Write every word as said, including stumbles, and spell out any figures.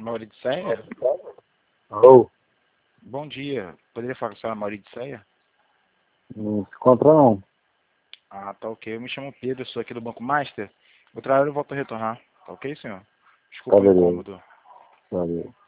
Mauriticeia? Alô? Bom dia. Poderia falar com a senhora Mauriticeia? Não se encontra não. Ah, tá ok. Eu me chamo Pedro, sou aqui do Banco Master. Outra hora eu volto a retornar. Tá ok, senhor? Tá Desculpa o beleza. incômodo. Valeu.